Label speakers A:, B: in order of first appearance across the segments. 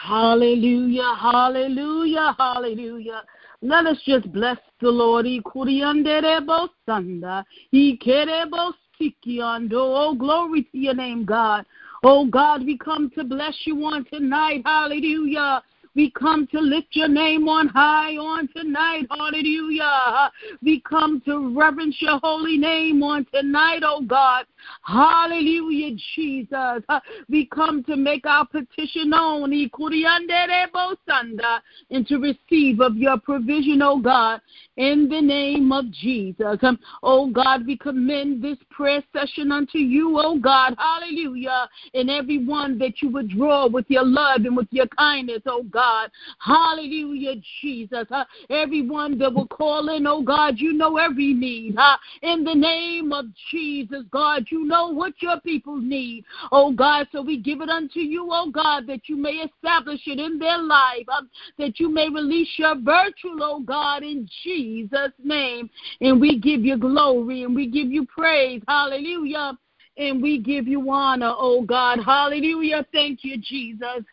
A: Hallelujah, hallelujah, hallelujah. Let us just bless the Lord. Oh, glory to your name, God. Oh, God, we come to bless you on tonight. Hallelujah. We come to lift your name on high on tonight. Hallelujah. We come to reverence your holy name on tonight, oh God. Hallelujah, Jesus. We come to make our petition known and to receive of your provision, oh God, in the name of Jesus. Oh God, we commend this prayer session unto you, oh God. Hallelujah. And everyone that you would draw with your love and with your kindness, oh God. Hallelujah, Jesus. Everyone that will call in, oh God, you know every need. In the name of Jesus, God, you know what your people need, oh God. So we give it unto you, oh God, that you may establish it in their life, that you may release your virtue, oh God, in Jesus' name. And we give you glory and we give you praise. Hallelujah. And we give you honor, oh God. Hallelujah. Thank you, Jesus.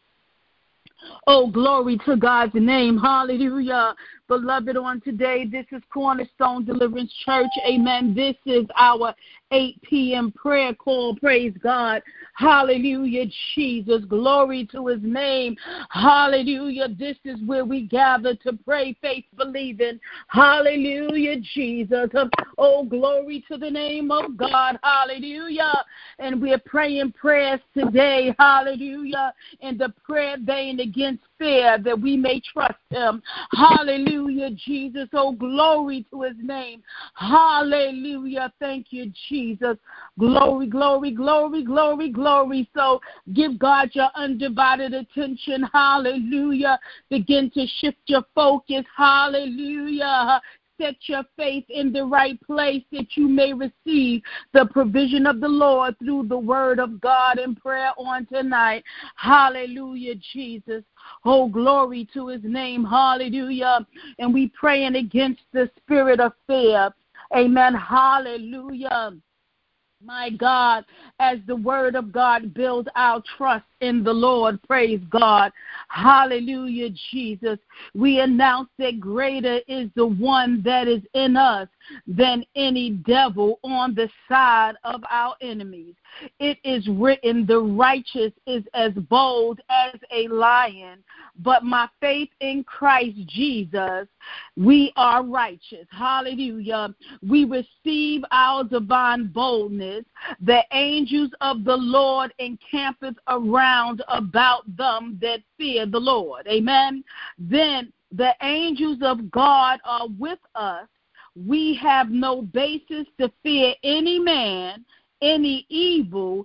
A: Oh, glory to God's name. Hallelujah. Beloved, on today, this is Cornerstone Deliverance Church. Amen. This is our 8 p.m. prayer call. Praise God. Hallelujah, Jesus. Glory to his name. Hallelujah. This is where we gather to pray, faith, believing. Hallelujah, Jesus. Oh, glory to the name of God. Hallelujah. And we're praying prayers today. Hallelujah. In the prayer vein against fear, that we may trust him. Hallelujah, Jesus. Oh, glory to his name. Hallelujah. Thank you, Jesus. Glory, glory, glory, glory, glory. So give God your undivided attention. Hallelujah. Begin to shift your focus. Hallelujah. Set your faith in the right place that you may receive the provision of the Lord through the word of God in prayer on tonight. Hallelujah, Jesus. Oh, glory to his name. Hallelujah. And we praying against the spirit of fear. Amen. Hallelujah. My God, as the word of God builds our trust in the Lord, praise God. Hallelujah, Jesus. We announce that greater is the one that is in us than any devil on the side of our enemies. It is written, the righteous is as bold as a lion, but my faith in Christ Jesus, we are righteous. Hallelujah. We receive our divine boldness. The angels of the Lord encampeth around about them that fear the Lord. Amen. Then the angels of God are with us. We have no basis to fear any man, any evil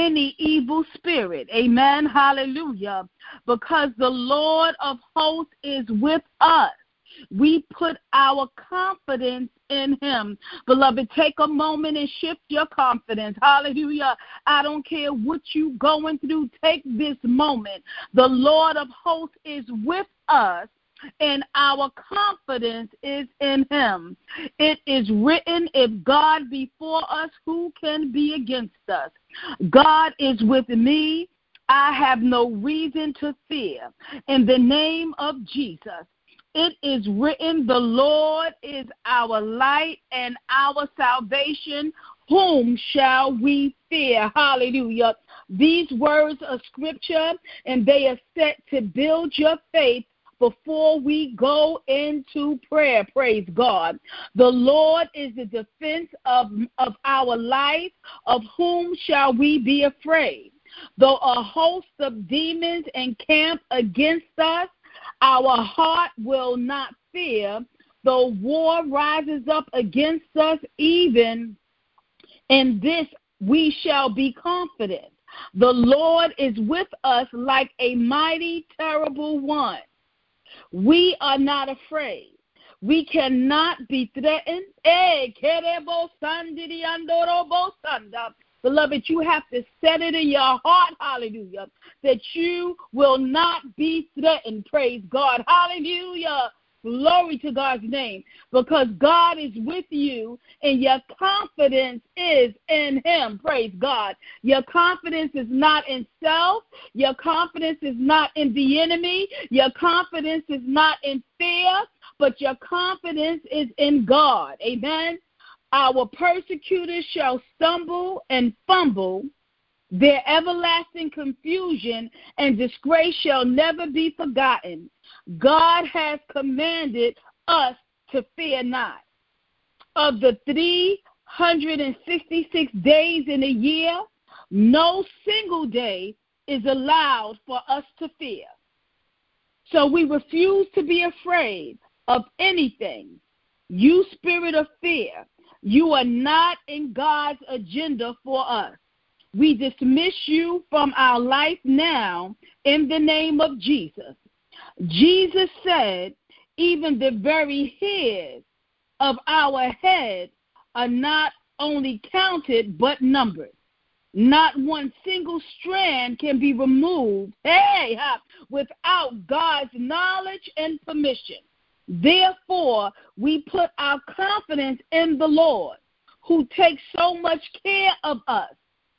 A: spirit. Amen. Hallelujah. Because the Lord of hosts is with us. We put our confidence in him. Beloved, take a moment and shift your confidence. Hallelujah. I don't care what you're going through. Take this moment. The Lord of hosts is with us, and our confidence is in him. It is written, if God be for us, who can be against us? God is with me. I have no reason to fear. In the name of Jesus. It is written, the Lord is our light and our salvation. Whom shall we fear? Hallelujah. These words are scripture, and they are set to build your faith before we go into prayer. Praise God. The Lord is the defense of our life. Of whom shall we be afraid? Though a host of demons encamp against us, our heart will not fear. Though war rises up against us, even in this we shall be confident. The Lord is with us like a mighty, terrible one. We are not afraid. We cannot be threatened. Beloved, you have to set it in your heart, hallelujah, that you will not be threatened, praise God, hallelujah. Glory to God's name, because God is with you and your confidence is in him. Praise God. Your confidence is not in self. Your confidence is not in the enemy. Your confidence is not in fear, but your confidence is in God. Amen. Our persecutors shall stumble and fumble. Their everlasting confusion and disgrace shall never be forgotten. God has commanded us to fear not. Of the 366 days in a year, no single day is allowed for us to fear. So we refuse to be afraid of anything. You spirit of fear, you are not in God's agenda for us. We dismiss you from our life now in the name of Jesus. Jesus said, even the very hairs of our head are not only counted but numbered. Not one single strand can be removed, without God's knowledge and permission. Therefore, we put our confidence in the Lord, who takes so much care of us.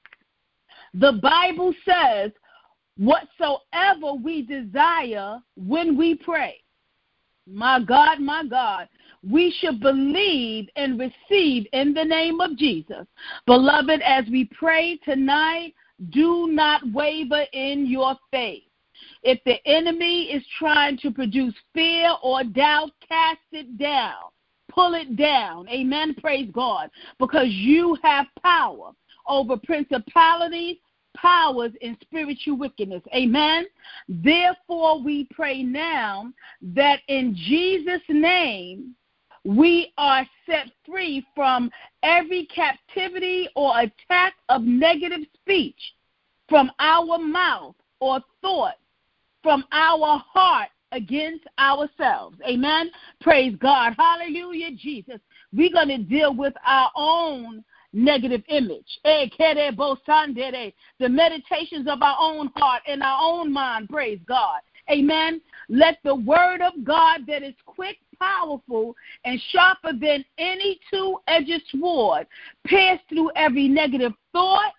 A: The Bible says, whatsoever we desire when we pray, my God, we should believe and receive in the name of Jesus. Beloved, as we pray tonight, do not waver in your faith. If the enemy is trying to produce fear or doubt, cast it down. Pull it down. Amen. Praise God. Because you have power over principalities, powers, and spiritual wickedness. Amen. Therefore, we pray now that in Jesus' name, we are set free from every captivity or attack of negative speech from our mouth or thought, from our heart against ourselves. Amen. Praise God. Hallelujah, Jesus. We're going to deal with our own negative image. The meditations of our own heart and our own mind. Praise God. Amen. Let the word of God that is quick, powerful, and sharper than any two-edged sword pierce through every negative thought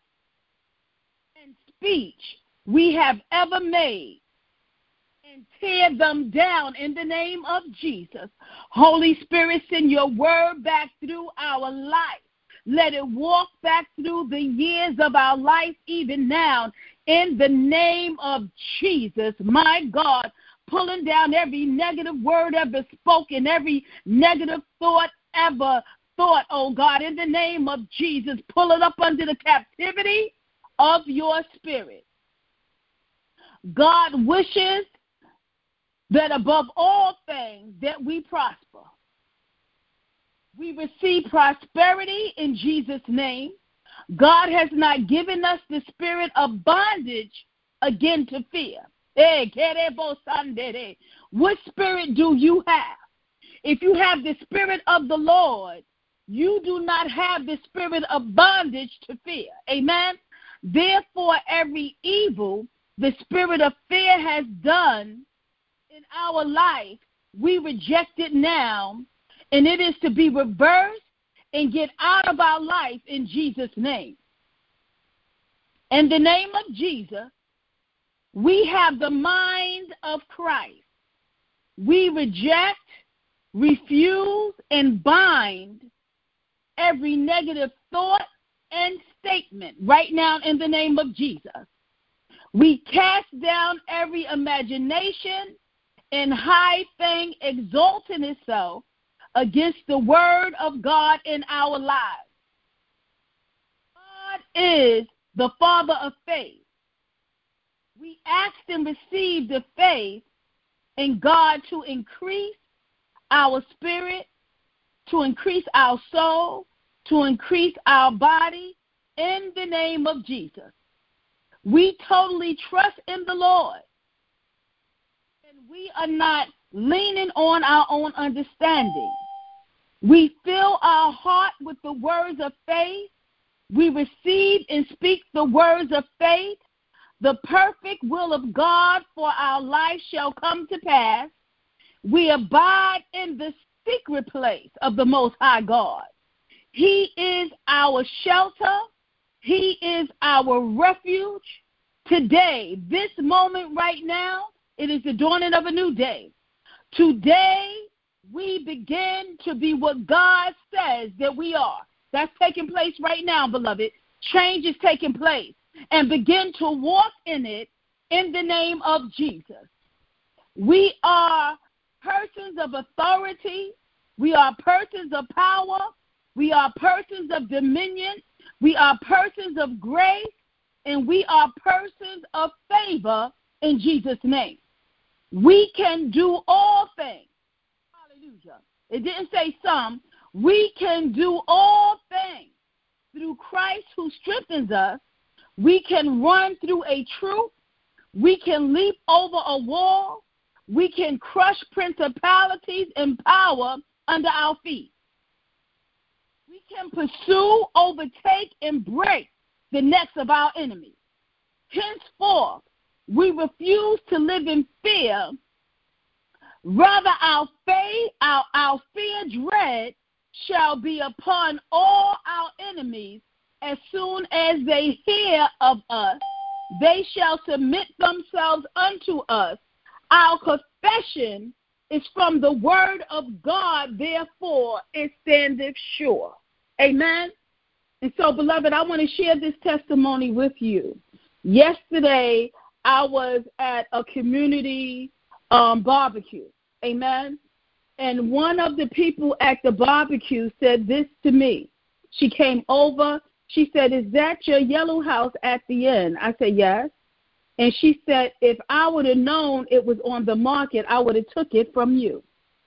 A: and speech we have ever made, and tear them down in the name of Jesus. Holy Spirit, send your word back through our life. Let it walk back through the years of our life even now in the name of Jesus. My God, pulling down every negative word ever spoken, every negative thought ever thought, oh God, in the name of Jesus. Pull it up under the captivity of your spirit. God wishes that above all things that we prosper. We receive prosperity in Jesus' name. God has not given us the spirit of bondage again to fear. What spirit do you have? If you have the spirit of the Lord, you do not have the spirit of bondage to fear. Amen? Therefore, every evil the spirit of fear has done in our life, we reject it now, and it is to be reversed and get out of our life in Jesus' name. In the name of Jesus, we have the mind of Christ. We reject, refuse, and bind every negative thought and statement right now in the name of Jesus. We cast down every imagination and high thing exalting itself against the word of God in our lives. God is the Father of faith. We ask and receive the faith in God to increase our spirit, to increase our soul, to increase our body in the name of Jesus. We totally trust in the Lord, and we are not leaning on our own understanding. We fill our heart with the words of faith. We receive and speak the words of faith. The perfect will of God for our life shall come to pass. We abide in the secret place of the Most High God. He is our shelter. He is our refuge. Today, this moment right now, it is the dawning of a new day. Today, we begin to be what God says that we are. That's taking place right now, beloved. Change is taking place. And begin to walk in it in the name of Jesus. We are persons of authority. We are persons of power. We are persons of dominion. We are persons of grace. And we are persons of favor in Jesus' name. We can do all things. Hallelujah. It didn't say some. We can do all things through Christ who strengthens us. We can run through a troop. We can leap over a wall. We can crush principalities and power under our feet. We can pursue, overtake, and break the necks of our enemies. Henceforth, we refuse to live in fear. Rather, our fear dread shall be upon all our enemies. As soon as they hear of us, they shall submit themselves unto us. Our confession is from the word of God, therefore it standeth sure. Amen. And so, beloved, I want to share this testimony with you. Yesterday, I was at a community barbecue. Amen. And one of the people at the barbecue said this to me. She came over. She said, "Is that your yellow house at the end?" I said, "Yes." And she said, "If I would have known it was on the market, I would have took it from you."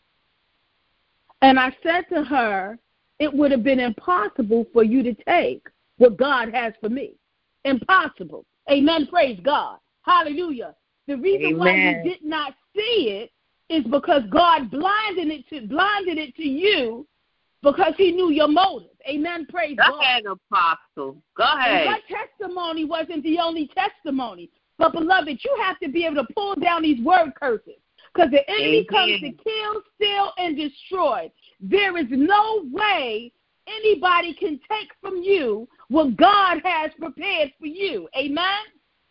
A: And I said to her, "It would have been impossible for you to take what God has for me." Impossible. Amen. Praise God. Hallelujah. The reason why you did not see it is because God blinded it to you because he knew your motive. Amen. Praise God.
B: Go ahead, Apostle. Go ahead.
A: And her testimony wasn't the only testimony. But, beloved, you have to be able to pull down these word curses because the enemy comes to kill, steal, and destroy. There is no way anybody can take from you what God has prepared for you. Amen?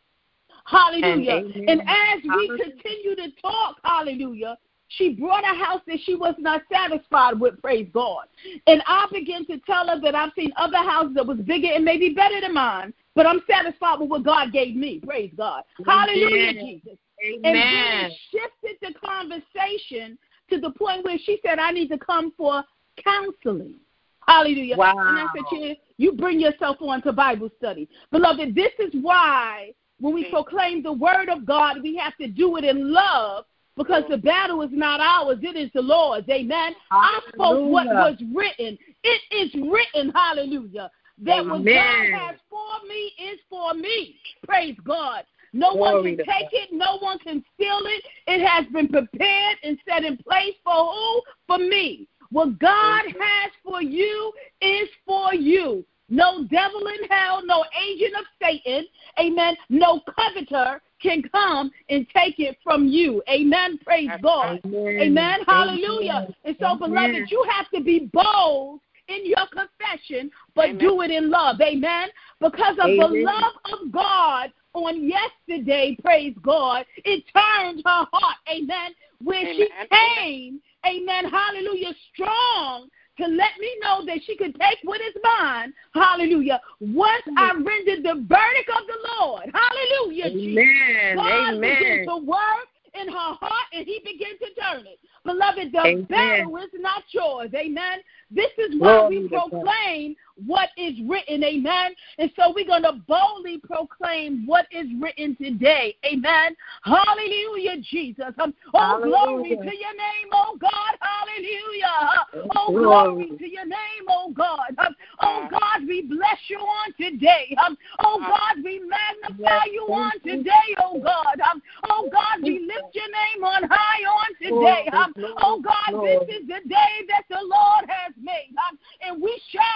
A: Hallelujah. And as we continue to talk, hallelujah, she brought a house that she was not satisfied with, praise God. And I began to tell her that I've seen other houses that was bigger and maybe better than mine, but I'm satisfied with what God gave me, praise God. Hallelujah, Jesus.
B: Amen.
A: And then it shifted the conversation to the point where she said, "I need to come for counseling." Hallelujah.
B: Wow.
A: And I said, you bring yourself on to Bible study. Beloved, this is why when we proclaim the word of God, we have to do it in love because the battle is not ours, it is the Lord's. Amen. I spoke what was written. It is written, hallelujah, that what God has for me is for me. Praise God. No one can take it. No one can steal it. It has been prepared and set in place for who? For me. What God has for you is for you. No devil in hell, no agent of Satan, amen, no coveter can come and take it from you. Amen. Praise God. Amen. Hallelujah. And so, beloved, you have to be bold in your confession, but do it in love. Amen. Because of the love of God on yesterday, praise God, it turned her heart. Amen. Where she came, amen, hallelujah, strong to let me know that she could take what is mine, hallelujah, once I rendered the verdict of the Lord, hallelujah, Jesus. God began to work in her heart, and he began to turn it. Beloved, the battle is not yours, amen. This is why we proclaim what is written, amen. And so we're going to boldly proclaim what is written today, amen. Hallelujah, Jesus. Glory to your name, oh God, hallelujah. Oh, glory to your name, oh God. Oh, God, we bless you on today. Oh, God, we magnify you on today, oh God. Oh, God, we lift your name on high on today. Oh, God, this is the day that the Lord has made, and we shall rejoice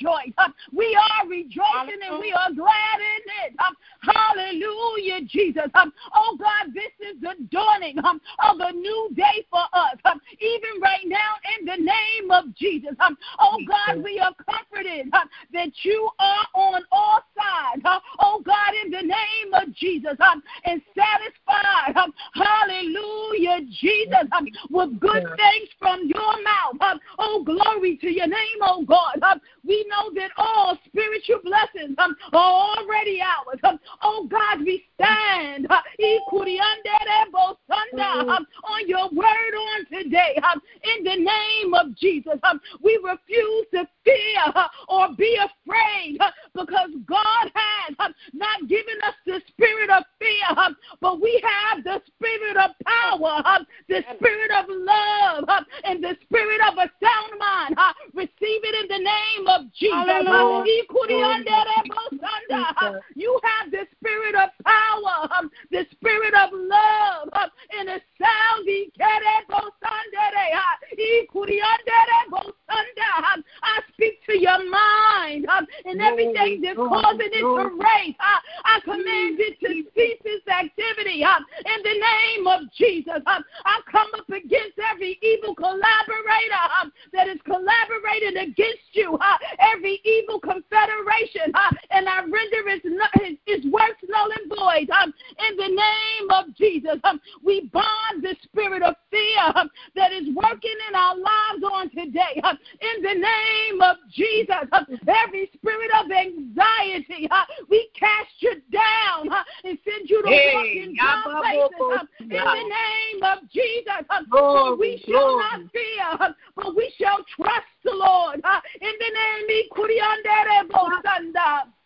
A: rejoice. We are rejoicing and we are glad in it. Hallelujah, Jesus. Oh God, this is the dawning of a new day for us. Even right now, in the name of Jesus. Oh God, we are comforted that you are on all sides. Oh God, in the name of Jesus, and satisfied. Hallelujah, Jesus, with good things from your mouth. Oh, glory to your name, oh God. We know that all spiritual blessings are already ours. Oh God, we stand on your word on today. In the name of Jesus, we refuse to fear or be afraid because God has not given us the spirit of fear, but we have the spirit of power, the spirit of love, and the spirit of a sound mind. Receive it in the name of Jesus. You have the spirit of power, the spirit of love, and a sound. I speak to your mind and everything that's causing it to race. I command it to cease its activity in the name of Jesus. I come up against every evil collaborator that is collaborating against you, every evil confederation, and I render its works null and void in the name of Jesus. We bind the spirit of fear that is working in our lives on today in the name of Jesus. Every spirit of anxiety, we cast you down and send you to walk in dark places in the name of Jesus. For we shall not fear, but we shall trust the Lord in the name of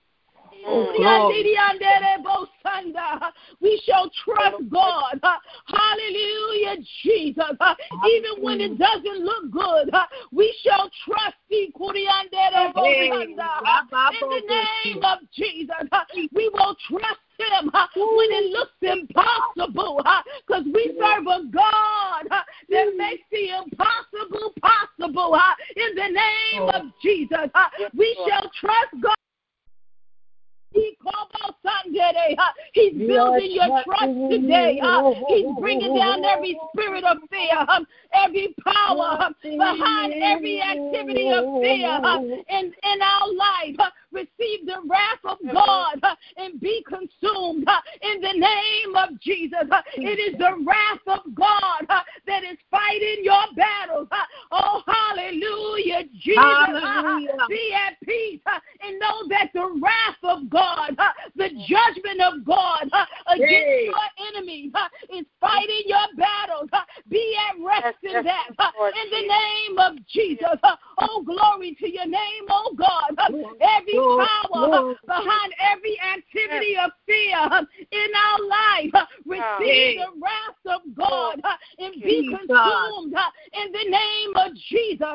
A: we shall trust God. Hallelujah, Jesus. Even when it doesn't look good, we shall trust in the name of Jesus. We will trust him when it looks impossible, because we serve a God that makes the impossible possible. In the name of Jesus, we shall trust God. He's building your trust today. He's bringing down every spirit of fear, every power behind every activity of fear in our life. Receive the wrath of God and be consumed in the name of Jesus. It is the wrath of God that is fighting your battles. Oh, hallelujah, Jesus. Hallelujah. Be at peace and know that the wrath of God, the judgment of God against your enemies is fighting your battles. Be at rest in that in the name of Jesus. Oh, glory to your name, oh God. Every power behind every activity of fear in our life, receive the wrath of God and be consumed in the name of Jesus.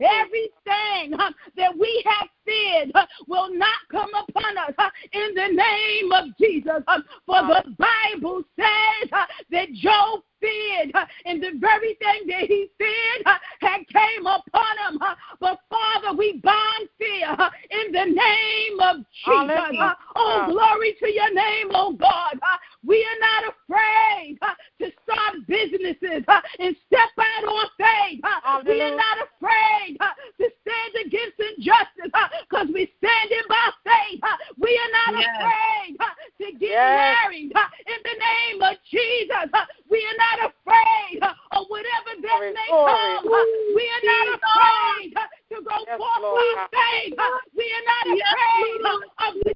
A: Everything that we have feared will not come upon us in the name of Jesus. For the Bible says that Job feared, and the very thing that he feared had came upon him. But Father, we bind fear in the name of Jesus. Oh, glory to your name, oh God. We are not afraid to start businesses and step out on faith. We are not afraid to stand against injustice because we're standing by faith. We are not afraid to get married in the name of Jesus. We are not afraid of whatever that may come. We are not afraid to go forth by faith. We are not afraid of the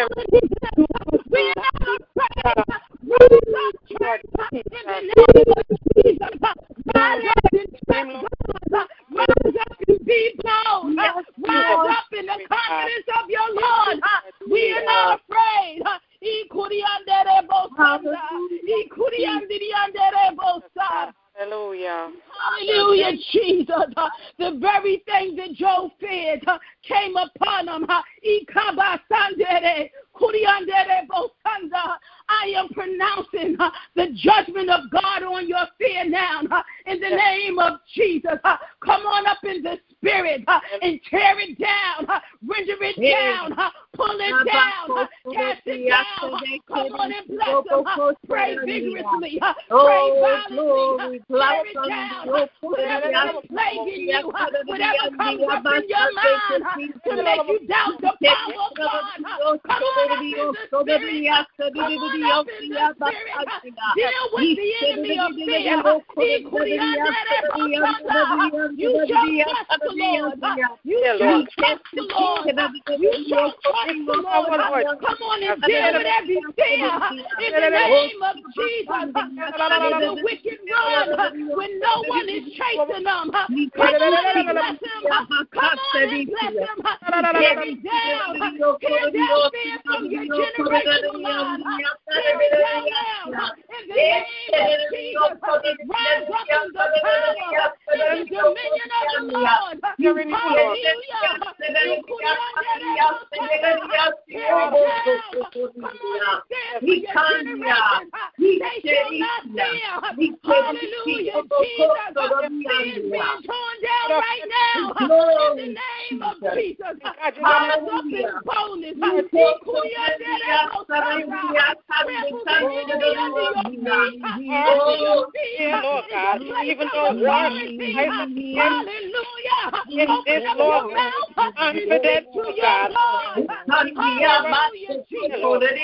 A: devil. We are not afraid. Rise up, church, in the name of Jesus. Rise up and trust God. Rise up and be bold. Rise up in the confidence of your Lord. We are not afraid.
C: Hallelujah.
A: Hallelujah, Jesus. The very thing that Job feared came upon him. I am pronouncing the judgment of God on your fear now in the name of Jesus. Come on up in the spirit and tear it down, render it down, pull it down, cast it down. Come on and bless them. Pray vigorously, pray violently, tear it down. Whatever is plaguing you, whatever comes up in your mind to make you doubt the power of God, come on up in the spirit. Come on up in the spirit. Deal with the enemy of fear. You shall trust the Lord. You shall trust the Lord. You shall trust the Lord. Come on and deal with every fear in the name of Jesus. How did the wicked run when no one is chasing them? Come on and bless him. Come on and bless him. Tear it down. Tear down fear from your generational line. Tear it down now. In the name of Jesus. Rise up in the power and the dominion of the Lord. Hallelujah. Tear it down. Come on and stand for your generation. They shall not fear. Hallelujah. Jesus. Sin is being torn down right now. In the name of Jesus. Rise up in boldness. Even though hallelujah. Open up your mouth and speak to your Lord. Hallelujah, Jesus.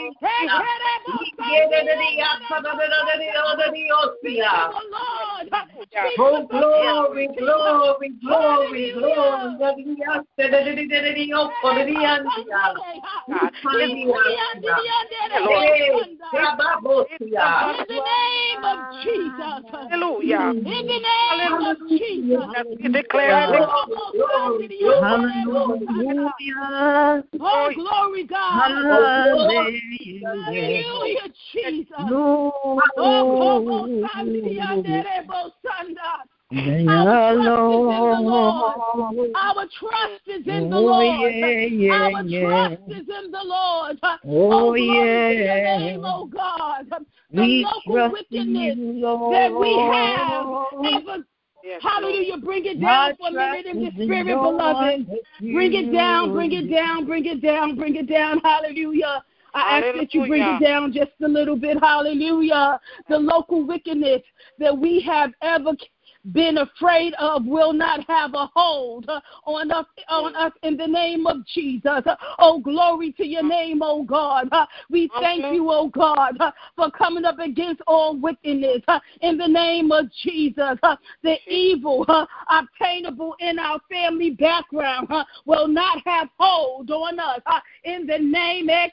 A: Oh, glory, glory, glory, in the name of Jesus.
C: Hallelujah.
A: In the name of Jesus.
C: We declare
A: hallelujah. Oh, glory, God. Hallelujah, Jesus. Our trust is in the Lord. Our trust is in the Lord. Oh, glory to your name, oh God. The local wickedness that we have ever. Hallelujah. Bring it down for a minute in the spirit, beloved. Bring it down, bring it down, bring it down, bring it down. Hallelujah. I ask that you bring it down just a little bit. Hallelujah. The local wickedness that we have ever been afraid of will not have a hold on us in the name of Jesus. Oh, glory to your name, oh God. We thank you, oh God, for coming up against all wickedness in the name of Jesus. The evil obtainable in our family background will not have hold on us in the name of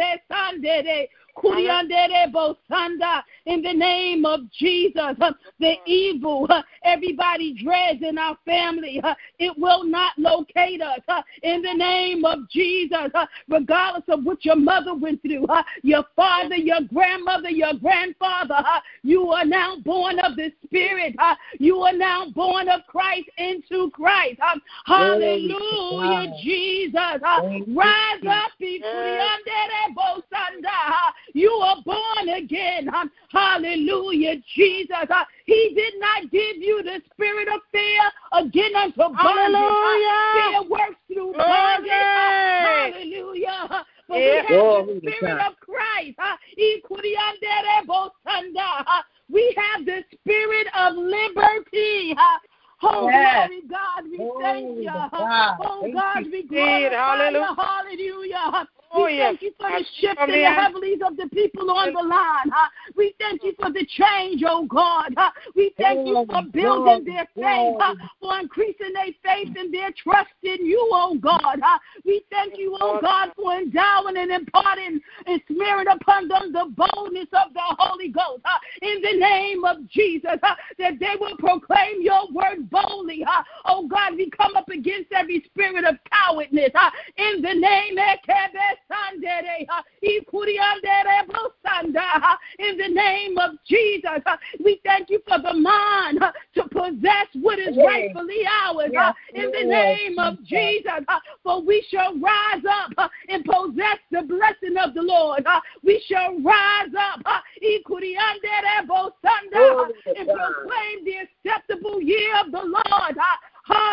A: in the name of Jesus. The evil everybody dreads in our family, it will not locate us in the name of Jesus. Regardless of what your mother went through, your father, your grandmother, your grandfather, you are now born of the Spirit. You are now born of Christ into Christ. Hallelujah, Jesus. Rise up, you are born again. Hallelujah, Jesus. He did not give you the spirit of fear again unto bondage. Fear works through bondage. Hallelujah. But we have the spirit of Christ. We have the spirit of liberty. Oh, glory, God, we thank you. Oh, God, we glorify you. Hallelujah. We thank you for the shift in the heavens of the people on the line. We thank you for the change, oh God. We thank you for building their faith, for increasing their faith and their trust in you, oh God. We thank you, oh God, for endowing and imparting and smearing upon them the boldness of the Holy Ghost. In the name of Jesus, that they will proclaim your word boldly. Oh God, we come up against every spirit of cowardness. In the name of in the name of Jesus, we thank you for the mind to possess what is rightfully ours. In the name of Jesus, for we shall rise up and possess the blessing of the Lord. We shall rise up and proclaim the acceptable year of the Lord. Hallelujah.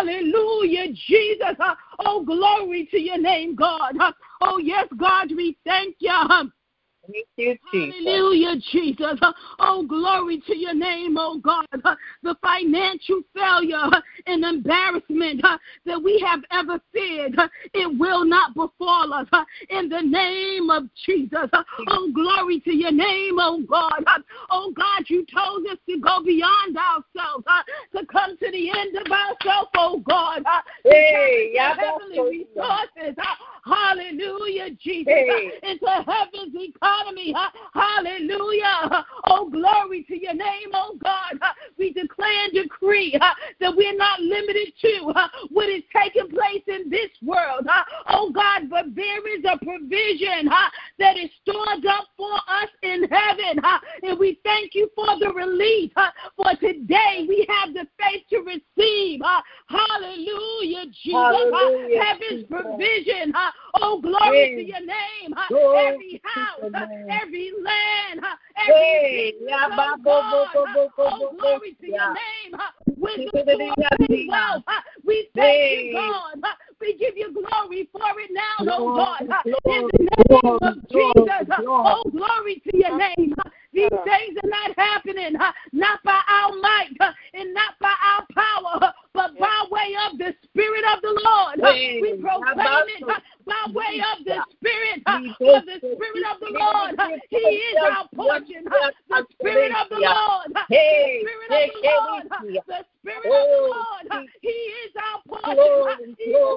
A: Hallelujah, Jesus. Oh, glory to your name, God. Oh, yes, God, we thank you.
B: Thank you, Jesus.
A: Hallelujah, Jesus. Oh, glory to your name, oh God. The financial failure and embarrassment that we have ever feared, it will not befall us in the name of Jesus. Oh, glory to your name, oh God. Oh, God, you told us to go beyond ourselves, to come to the end of ourselves, oh God.
B: Hey,
A: heavenly resources. Hallelujah, Jesus. Into heaven's economy. Hallelujah. Oh, glory to your name, oh God. We declare and decree that we're not limited to what is taking place in this world. Oh, God, but there is a provision that is stored up for us in heaven. And we thank you for the release. For today we have the faith to receive. Hallelujah, Jesus.
B: Hallelujah,
A: Heaven's
B: Jesus.
A: provision. Oh, glory to your name. Every house, every land, every business, oh God. Oh, glory to your name. Wisdom, wealth. We thank you, God. We give you glory for it now, oh God. In the name of Jesus. Oh, glory to your name. These things are not happening, not by our might and not by our power, but by way of the Spirit of the Lord. We proclaim it by way of the Spirit, for the Spirit of the Lord. He is our portion. The Spirit of the Lord. The Spirit of the Lord. The Spirit of the Lord. He is our portion.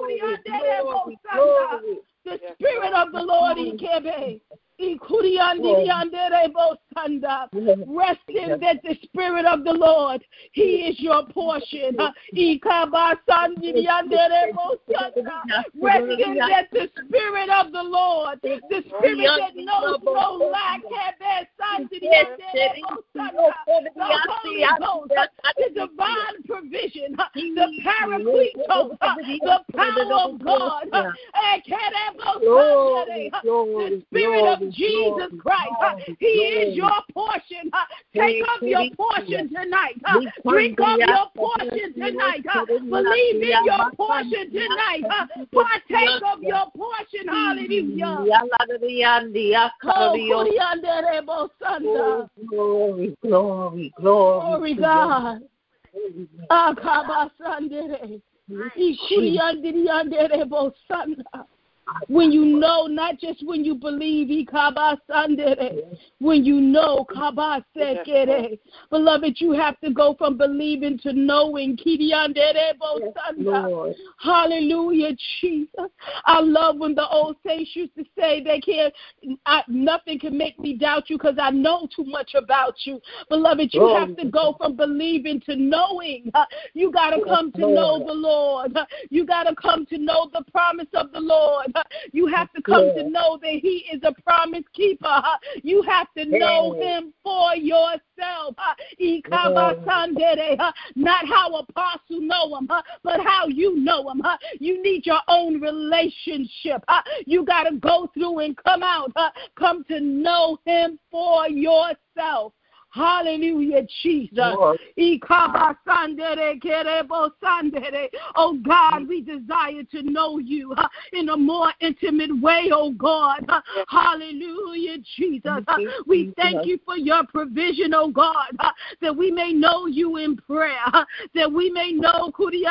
A: The Spirit of the Lord, Ikebe. Resting that the Spirit of the Lord, He is your portion. Resting that the Spirit of the Lord, the Spirit that knows no lack, the Holy Ghost, the divine provision, the Paracletos, the power of God, the Spirit of Jesus Christ. He is your portion. Take up your portion tonight. Drink up your portion tonight. Believe in your portion tonight. Partake of your portion. Hallelujah.
B: Glory, glory, glory.
A: Glory, God. When you know, not just when you believe, when you know, beloved, you have to go from believing to knowing. Hallelujah, Jesus. I love when the old saints used to say nothing can make me doubt you because I know too much about you. Beloved, you have to go from believing to knowing. You got to come to know the Lord. You got to come to know the promise of the Lord. You have to come to know that He is a promise keeper. You have to know Him for yourself. Not how apostles know Him, but how you know Him. You need your own relationship. You got to go through and come to know Him for yourself. Hallelujah, Jesus. Oh God, we desire to know you in a more intimate way, oh God. Hallelujah, Jesus. We thank you for your provision, oh God, that we may know you in prayer, that we may know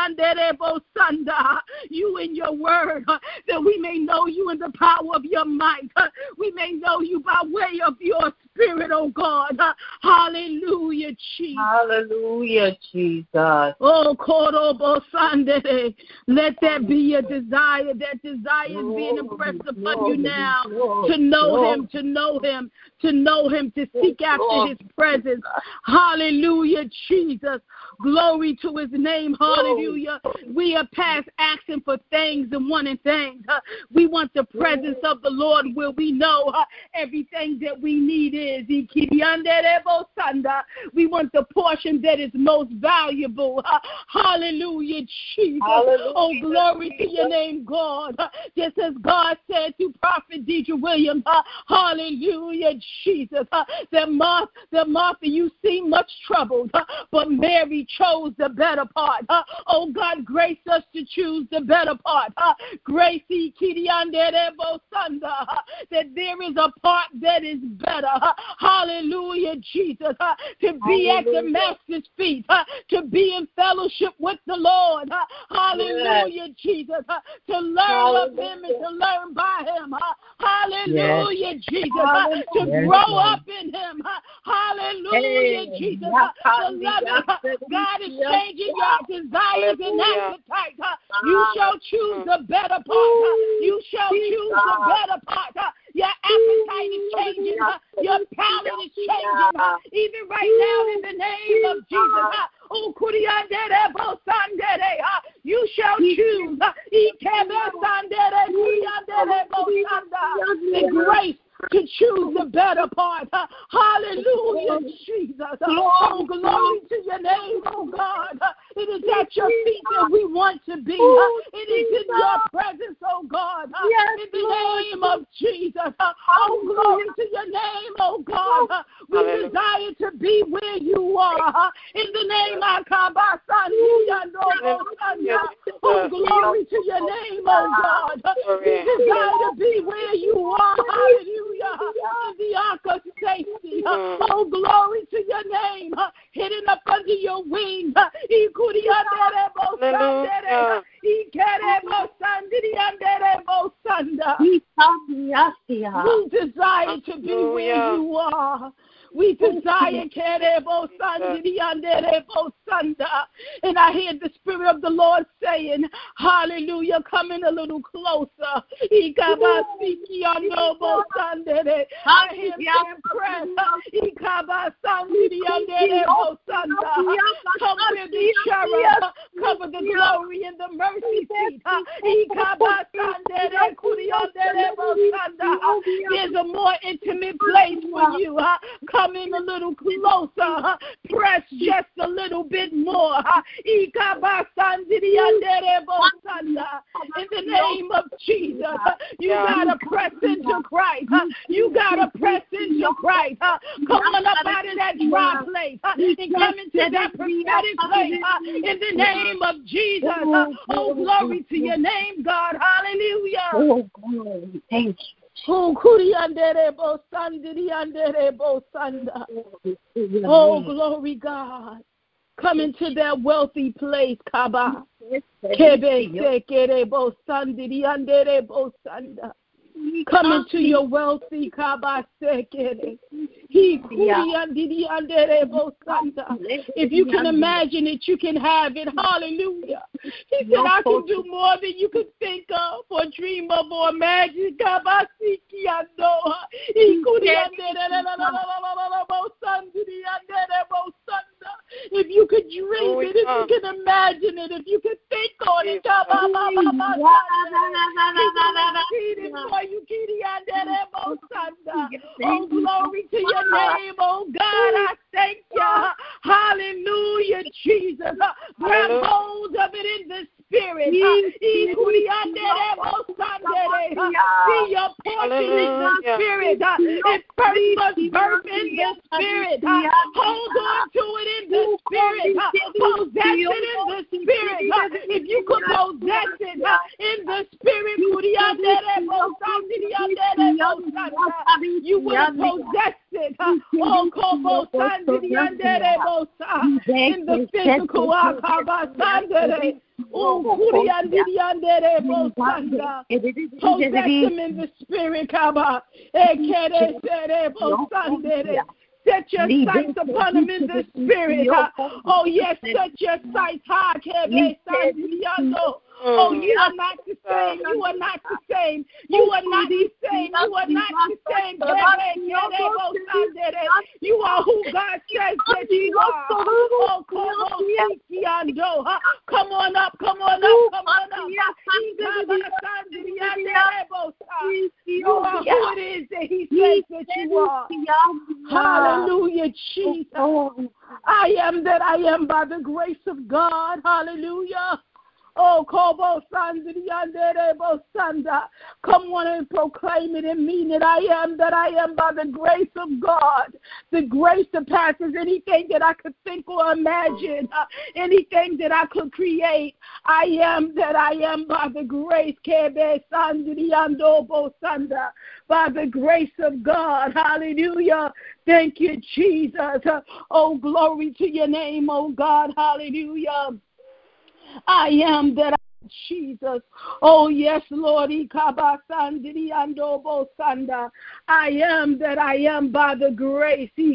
A: you in your word, that we may know you in the power of your might. We may know you by way of your Spirit, oh God. Hallelujah, Jesus.
B: Hallelujah, Jesus.
A: Oh, Korobo Sunday. Let that be your desire. That desire is being impressed upon you now. To know Him, to know Him, to know Him, to seek after His presence. Hallelujah, Jesus. Glory to His name. Hallelujah. We are past asking for things and wanting things. We want the presence of the Lord where we know everything that we need is. We want the portion that is most valuable. Hallelujah, Jesus. Hallelujah. Oh, glory to your name, God. Just as God said to Prophet Deidre Williams, hallelujah, Jesus. That Martha, you see much troubled, but Mary chose the better part. Oh God, grace us to choose the better part. Grace that there is a part that is better. Hallelujah, Jesus. To be at the Master's feet, to be in fellowship with the Lord. Hallelujah, Jesus. To learn of Him and to learn by Him. Hallelujah, Jesus. To grow up in Him. Hallelujah, Jesus. To love Him. God is changing your desires and appetites. You shall choose the better part. You shall choose the better part. Your appetite is changing. Your palate is changing. Even right now in the name of Jesus. You shall choose the grace to choose the better part. Hallelujah, Jesus. Oh, glory to your name, oh God. It is at your feet that we want to be. It is in your presence, oh God. In the name of Jesus. Oh, glory to your name, oh God. We desire to be where you are. In the name of oh, glory to your name, oh God. We desire to be where you are. Hallelujah. In the ark of safety. Oh, glory to your name. Hidden up under your wings. We desire to be where you are. We desire, and I hear the Spirit of the Lord saying, hallelujah, coming a little closer. I hear him press. Come with the cherub, cover the glory and the mercy seat. There's a more intimate place for you. Come in a little closer. Press just a little bit more. In the name of Jesus, you gotta press into Christ. You gotta press into Christ. Come on up out of that dry place and come into that prophetic place. In the name of Jesus. Oh, glory to your name, God. Hallelujah.
B: Oh, glory. Thank you.
A: Oh, glory, God. Come into that wealthy place, Kaba. Come into your wealthy Kaba. If you can imagine it, you can have it. Hallelujah. He said, I can do more than you could think of or dream of or imagine. If you could dream it, if you can imagine it, if you could think on it. Oh, glory to your name, oh God, I thank you. Hallelujah, Jesus. Grab hold of it in the Spirit. See your portion in the Spirit. It first must birth in the Spirit. Hold on to it in the Spirit. Possess it in the Spirit. If you could possess it in the Spirit, you will possess it. Oh, in the physical. Oh, possess him in the Spirit. Set your sights upon him in the Spirit. Oh, yes, set your sights high. Oh, you are not the same. You are not the same. You are not the same. You are not the same. You are who God says that you are. Oh, come on up. Come on up. Come on up. You are who it is that He says that you are. Hallelujah, Jesus. I am that I am by the grace of God. Hallelujah. Oh, Kobo Sandri Anderebo Sanda. Come on and proclaim it and mean it. I am that I am by the grace of God. The grace that passes anything that I could think or imagine, anything that I could create. I am that I am by the grace. Kebe Sandri Andobo Sanda. By the grace of God. Hallelujah. Thank you, Jesus. Oh, glory to your name, oh God. Hallelujah. I am that I am, Jesus. Oh, yes, Lord. I am that I am by the grace. It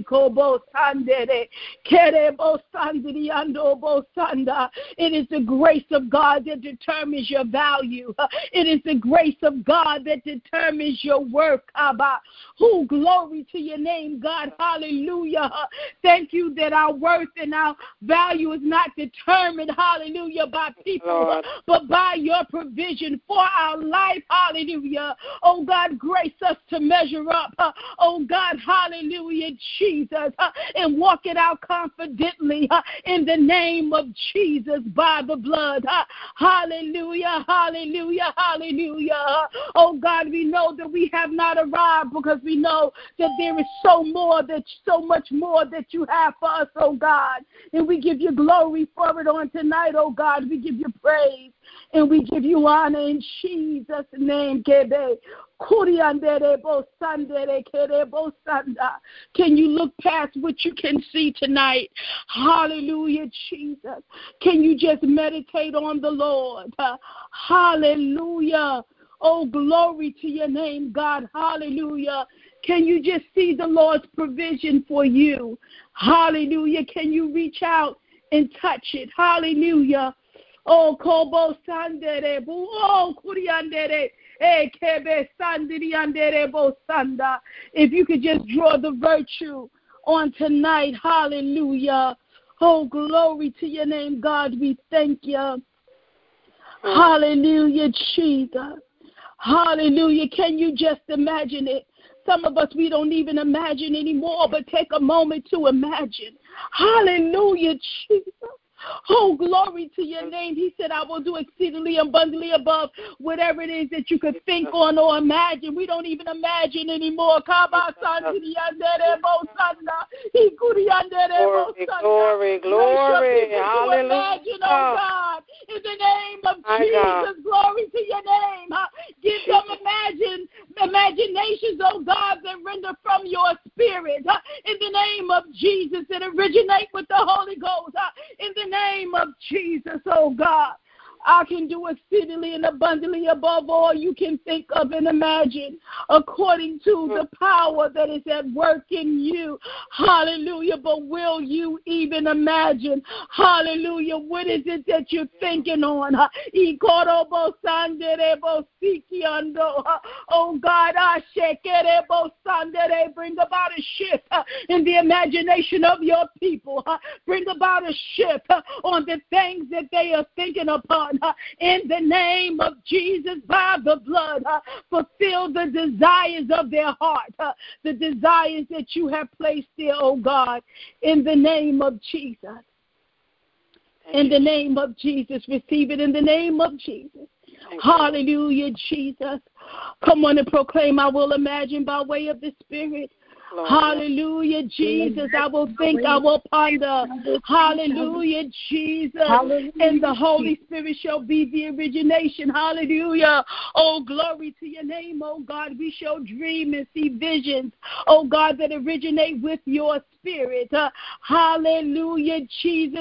A: is the grace of God that determines your value. It is the grace of God that determines your worth. Who glory to your name, God. Hallelujah. Thank you that our worth and our value is not determined, hallelujah, by people, but by your provision for our life. Hallelujah. Oh, God, grace us to measure up. Oh, God, hallelujah, Jesus, and walk it out confidently in the name of Jesus by the blood. Hallelujah, hallelujah, hallelujah. Oh, God, we know that we have not arrived because we know that there is so much more that you have for us, oh, God. And we give you glory for it on tonight, oh, God. We give you praise. And we give you honor in Jesus' name. Can you look past what you can see tonight? Hallelujah, Jesus. Can you just meditate on the Lord? Hallelujah. Oh, glory to your name, God. Hallelujah. Can you just see the Lord's provision for you? Hallelujah. Can you reach out and touch it? Hallelujah. Oh, Kobo Sandere, oh, Kuriandere, Kebe Sandiri Andere Bo Sanda. If you could just draw the virtue on tonight, hallelujah. Oh, glory to your name, God. We thank you. Hallelujah, Jesus. Hallelujah. Can you just imagine it? Some of us, we don't even imagine anymore, but take a moment to imagine. Hallelujah, Jesus. Oh, glory to your name. He said, I will do exceedingly abundantly above whatever it is that you could think on or imagine. We don't even imagine anymore. Glory, glory. Hallelujah. Imagine, oh God, in the name of Jesus. Glory to your name. Give them imaginations, oh God, that render from your spirit. In the name of Jesus, that originate with the Holy Ghost. In the name of Jesus, oh God. I can do exceedingly and abundantly above all you can think of and imagine, according to the power that is at work in you. Hallelujah. But will you even imagine? Hallelujah. What is it that you're thinking on? Oh God, bring about a shift in the imagination of your people. Bring about a shift on the things that they are thinking upon. In the name of Jesus, by the blood, fulfill the desires of their heart, the desires that you have placed there, oh God, in the name of Jesus. In the name of Jesus, receive it in the name of Jesus. Hallelujah, Jesus. Come on and proclaim, I will imagine by way of the Spirit. Hallelujah, Jesus. I will think, I will ponder. Hallelujah, Jesus. And the Holy Spirit shall be the origination. Hallelujah. Oh, glory to your name, oh God. We shall dream and see visions, oh God, that originate with your Spirit. Hallelujah, Jesus.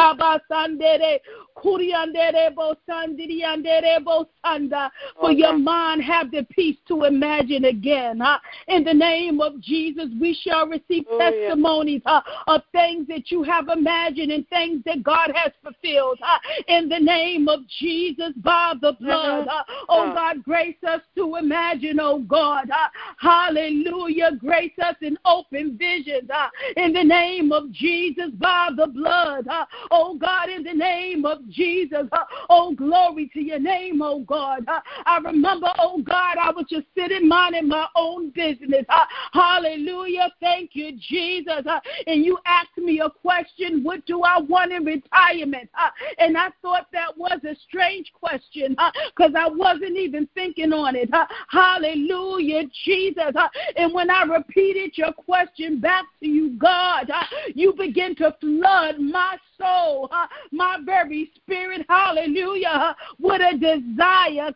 A: For your mind have the peace to imagine again. In the name of Jesus, we shall receive testimonies of things that you have imagined and things that God has fulfilled. In the name of Jesus, by the blood. Oh God, grace us to imagine, oh God. Hallelujah. Grace us in open visions. In the name of Jesus, by the blood. Oh God, in the name of Jesus. Oh, glory to your name, oh God. I remember, oh God, I was just sitting minding my own business. Hallelujah. Thank you, Jesus. And you asked me a question, what do I want in retirement? And I thought that was a strange question because I wasn't even thinking on it. Hallelujah, Jesus. And when I repeated your question back to you, God, you begin to flood my soul, my very spirit, hallelujah, with a desire.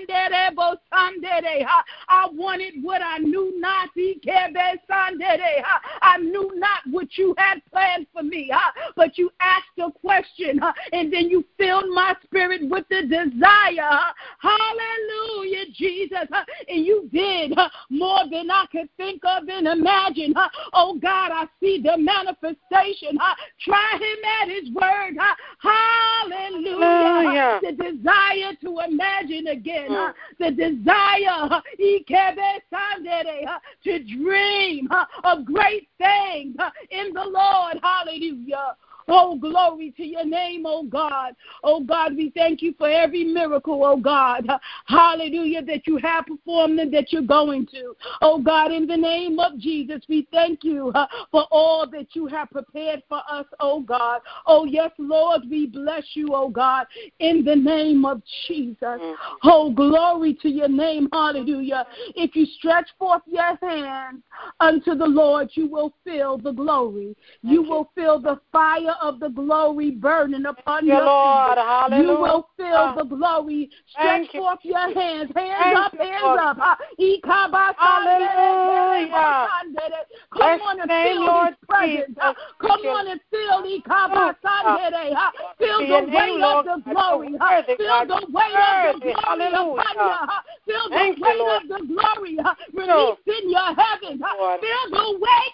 A: I wanted what I knew not. I knew not what you had planned for me, but you asked a question, and then you filled my spirit with the desire. Hallelujah, Jesus. And you did more than I could think of and imagine. Oh, God, I see the manifestation. Try him at his word. Hallelujah. The desire to imagine again. The desire to dream of great things in the Lord. Hallelujah. Oh, glory to your name, oh God. Oh, God, we thank you for every miracle, oh God. Hallelujah, that you have performed and that you're going to. Oh, God, in the name of Jesus, we thank you for all that you have prepared for us, oh God. Oh, yes, Lord, we bless you, oh God, in the name of Jesus. Oh, glory to your name, hallelujah. If you stretch forth your hands unto the Lord, you will feel the glory. You will feel the fire of the glory burning upon your
C: Lord.
A: feet.
C: Hallelujah.
A: You will feel the glory. Stretch forth your hands. Hands up, hands up.
C: Hallelujah.
A: Come on and feel his presence. Come on and feel feel the weight of the glory. Feel the weight of the glory upon you. Feel the weight of the glory released in your heavens. Feel the weight.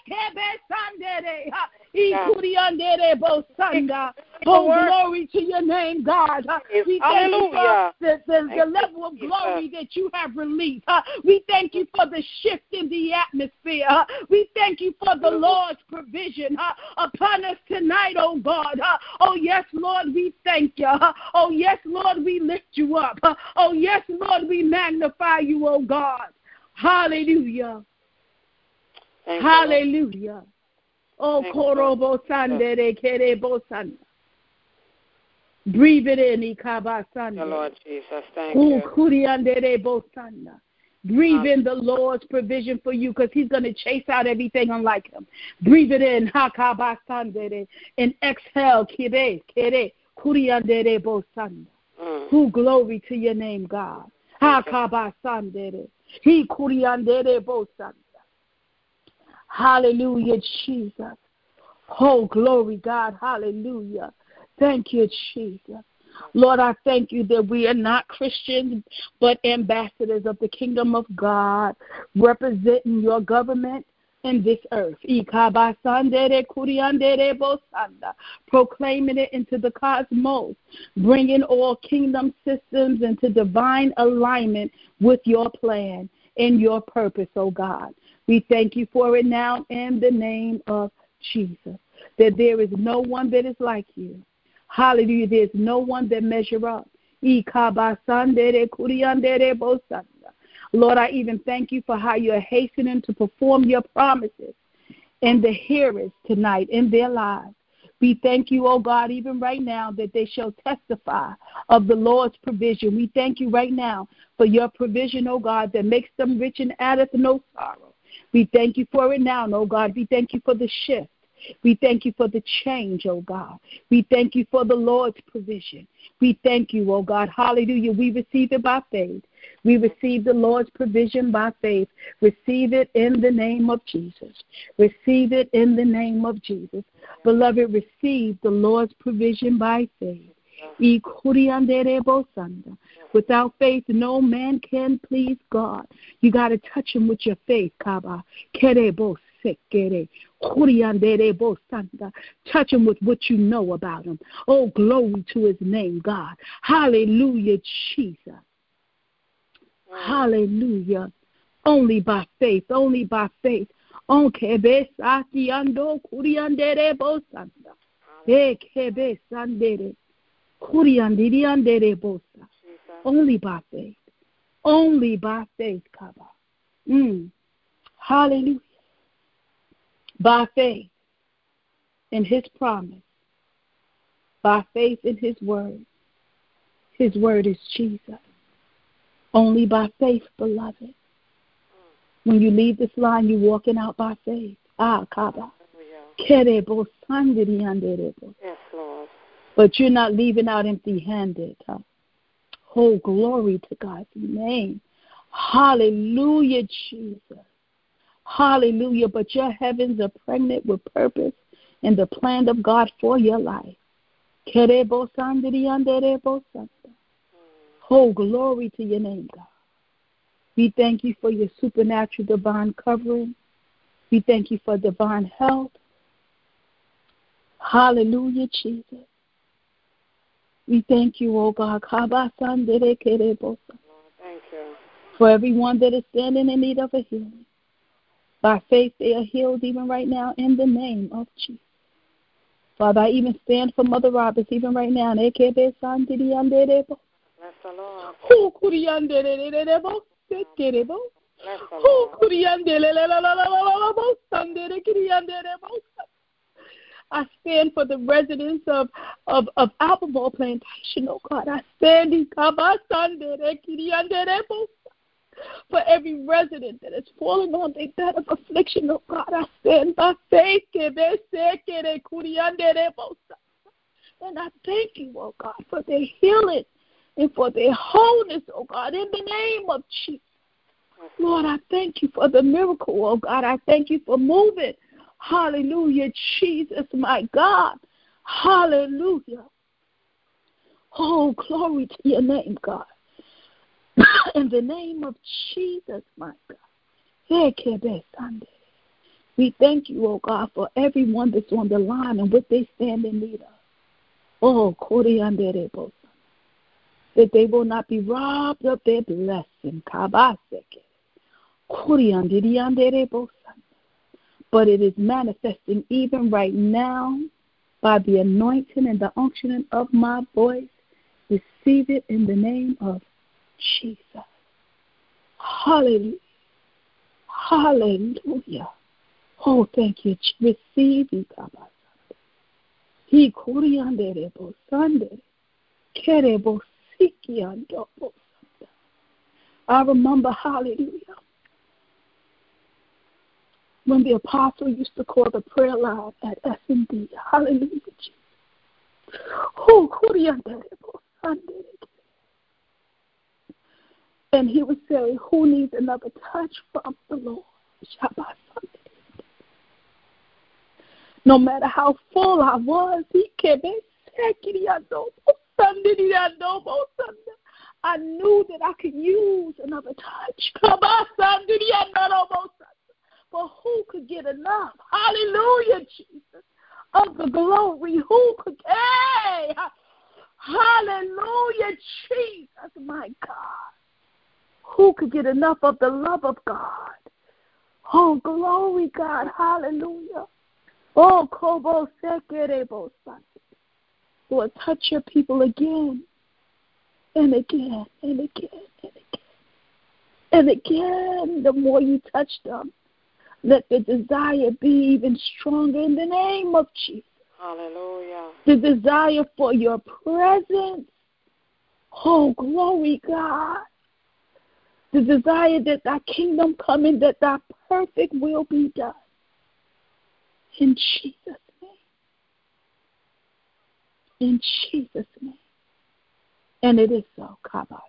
A: Oh, glory to your name, God. We thank you for the level of glory that you have released. We thank you for the shift in the atmosphere. We thank you for the Lord's provision upon us tonight, oh God. Oh, yes, Lord, we thank you. Oh, yes, Lord, we lift you up. Oh, yes, Lord, we magnify you, oh God. Hallelujah. Hallelujah. Oh, Korobo Sandere Kerebo Sanda. Breathe it in, Ikaba Sanda.
C: Lord Jesus, thank you.
A: Kuriandere Bo Sanda. Breathe in the Lord's provision for you because he's going to chase out everything unlike him. Breathe it in, Hakaba Sandere, and exhale, Kire, Kuriandere Bo Sanda. Who glory to your name, God. Hakaba Sandere. He Kuriandere Bo Sanda. Hallelujah, Jesus. Oh, glory, God. Hallelujah. Thank you, Jesus. Lord, I thank you that we are not Christians, but ambassadors of the kingdom of God, representing your government in this earth. Proclaiming it into the cosmos, bringing all kingdom systems into divine alignment with your plan and your purpose, oh God. We thank you for it now in the name of Jesus, that there is no one that is like you. Hallelujah. There's no one that measure up. Lord, I even thank you for how you're hastening to perform your promises in the hearers tonight in their lives. We thank you, oh God, even right now that they shall testify of the Lord's provision. We thank you right now for your provision, oh God, that makes them rich and addeth no sorrow. We thank you for it now, oh God. We thank you for the shift. We thank you for the change, oh God. We thank you for the Lord's provision. We thank you, oh God. Hallelujah. We receive it by faith. We receive the Lord's provision by faith. Receive it in the name of Jesus. Receive it in the name of Jesus. Beloved, receive the Lord's provision by faith. Without faith, no man can please God. You got to touch him with your faith. Touch him with what you know about him. Oh, glory to his name, God. Hallelujah, Jesus. Hallelujah. Only by faith, only by faith. Only by faith. Only by faith, Kaba. Hallelujah. By faith in his promise. By faith in his word. His word is Jesus. Only by faith, beloved. When you leave this line, you're walking out by faith. Kaba.
C: Yes, Lord.
A: But you're not leaving out empty-handed. Oh, glory to God's name. Hallelujah, Jesus. Hallelujah. But your heavens are pregnant with purpose and the plan of God for your life. Oh, glory to your name, God. We thank you for your supernatural divine covering. We thank you for divine health. Hallelujah, Jesus. We thank you, oh God.
C: Thank you.
A: For everyone that is standing in need of a healing. By faith, they are healed even right now in the name of Jesus. Father, I even stand for Mother Roberts even right now.
C: Bless the Lord.
A: I stand for the residents of Albemarle Plantation, oh God. I stand for every resident that is falling on their bed of affliction, oh God. I stand by faith. And I thank you, oh God, for their healing and for their wholeness, oh God, in the name of Jesus. Lord, I thank you for the miracle, oh God. I thank you for moving. Hallelujah, Jesus, my God. Hallelujah. Oh, glory to your name, God. In the name of Jesus, my God. We thank you, oh God, for everyone that's on the line and what they stand in need of. Oh, that they will not be robbed of their blessing. But it is manifesting even right now by the anointing and the unctioning of my voice. Receive it in the name of Jesus. Hallelujah. Hallelujah. Oh, thank you. Receive it. I remember, hallelujah, when the apostle used to call the prayer line at S&D. Hallelujah, Jesus. And he would say, who needs another touch from the Lord? No matter how full I was, I knew that I could use another touch. But who could get enough? Hallelujah, Jesus. Of the glory. Who could? Hey! Hallelujah, Jesus, my God. Who could get enough of the love of God? Oh, glory, God. Hallelujah. Oh, Kobo Sekerebo Sunday. Lord, touch your people again and again and again and again. And again, the more you touch them, let the desire be even stronger in the name of Jesus.
C: Hallelujah.
A: The desire for your presence. Oh, glory, God. The desire that thy kingdom come and that thy perfect will be done. In Jesus' name. In Jesus' name. And it is so.